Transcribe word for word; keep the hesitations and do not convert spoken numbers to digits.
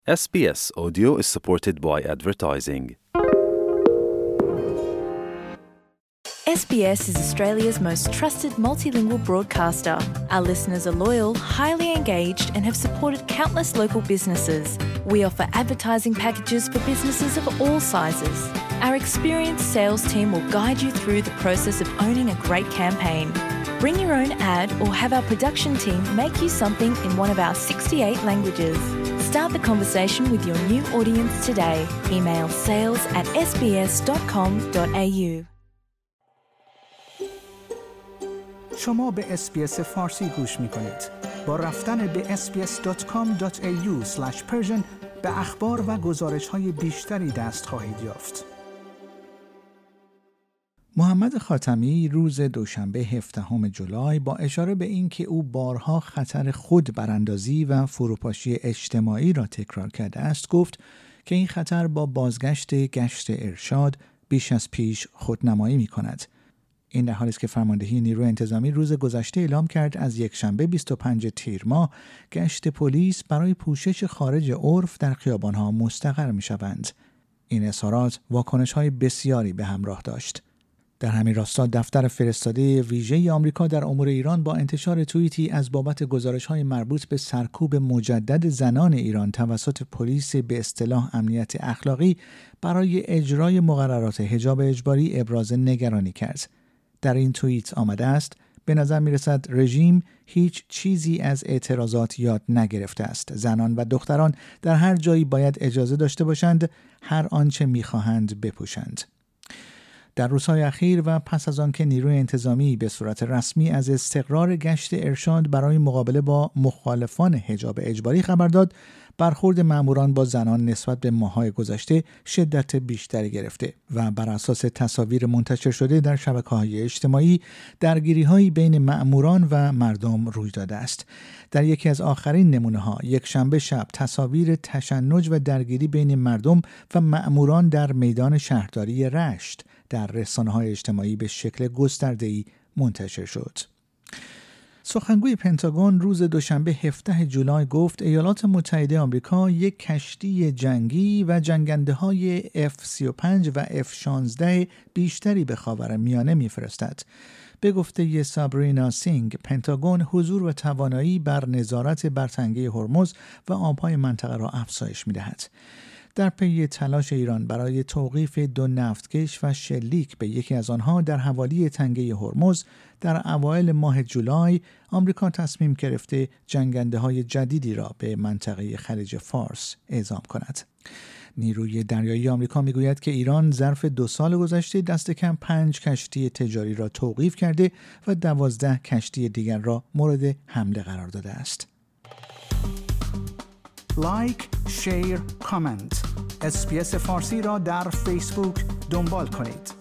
S B S Audio is supported by advertising. S B S is Australia's most trusted multilingual broadcaster. Our listeners are loyal, highly engaged, and have supported countless local businesses. We offer advertising packages for businesses of all sizes. Our experienced sales team will guide you through the process of owning a great campaign. Bring your own ad or have our production team make you something in one of our sixty-eight languages. Start the conversation with your new audience today. Email sales at s b s dot com dot a u. شما به اس‌بی‌اس فارسی گوش می‌کنید. با رفتن به اس بی اس دات کام دات ای یو اسلش پرشن به اخبار و گزارش‌های بیشتری دست خواهید یافت. محمد خاتمی روز دوشنبه هفدهم ژولای با اشاره به اینکه او بارها خطر خود براندازی و فروپاشی اجتماعی را تکرار کرده است گفت که این خطر با بازگشت گشت ارشاد بیش از پیش خودنمایی می‌کند. این در حالی است که فرماندهی نیروی انتظامی روز گذشته اعلام کرد از یکشنبه بیست و پنجم تیر ماه گشت پلیس برای پوشش خارج عرف در خیابان‌ها مستقر می‌شوند. این اظهارات واکنش‌های بسیاری به همراه داشت. در همین راستا دفتر فرستاده ویژه آمریکا در امور ایران با انتشار توییتی از بابت گزارش‌های مربوط به سرکوب مجدد زنان ایران توسط پلیس به اصطلاح امنیت اخلاقی برای اجرای مقررات حجاب اجباری ابراز نگرانی کرد. در این توییت آمده است: به نظر می‌رسد رژیم هیچ چیزی از اعتراضات یاد نگرفته است. زنان و دختران در هر جایی باید اجازه داشته باشند هر آنچه می‌خواهند بپوشند. در روزهای اخیر و پس از آن که نیروی انتظامی به صورت رسمی از استقرار گشت ارشاد برای مقابله با مخالفان حجاب اجباری خبر داد، برخورد ماموران با زنان نسبت به ماه‌های گذشته شدت بیشتری گرفته و بر اساس تصاویر منتشر شده در شبکه‌های اجتماعی درگیری‌هایی بین ماموران و مردم روی داده است. در یکی از آخرین نمونه‌ها یک شنبه شب تصاویر تشنج و درگیری بین مردم و ماموران در میدان شهرداری رشت در رسانه‌های اجتماعی به شکل گسترده‌ای منتشر شد. سخنگوی پنتاگون روز دوشنبه هفدهم ژولای گفت ایالات متحده آمریکا یک کشتی جنگی و جنگنده‌های اف سی و پنج و اف شانزده بیشتری به خاورمیانه می‌فرستد. به گفته سابرینا سینگ، پنتاگون حضور و توانایی بر نظارت بر تنگه هرمز و آب‌های منطقه را افزایش می‌دهد. در پی تلاش ایران برای توقیف دو نفتکش و شلیک به یکی از آنها در حوالی تنگه هرمز در اوایل ماه جولای، آمریکا تصمیم گرفته جنگنده‌های جدیدی را به منطقه خلیج فارس اعزام کند. نیروی دریایی آمریکا میگوید که ایران ظرف دو سال گذشته دست کم پنج کشتی تجاری را توقیف کرده و دوازده کشتی دیگر را مورد حمله قرار داده است. لایک، شیر، کامنت. اس بی اس فارسی را در فیسبوک دنبال کنید.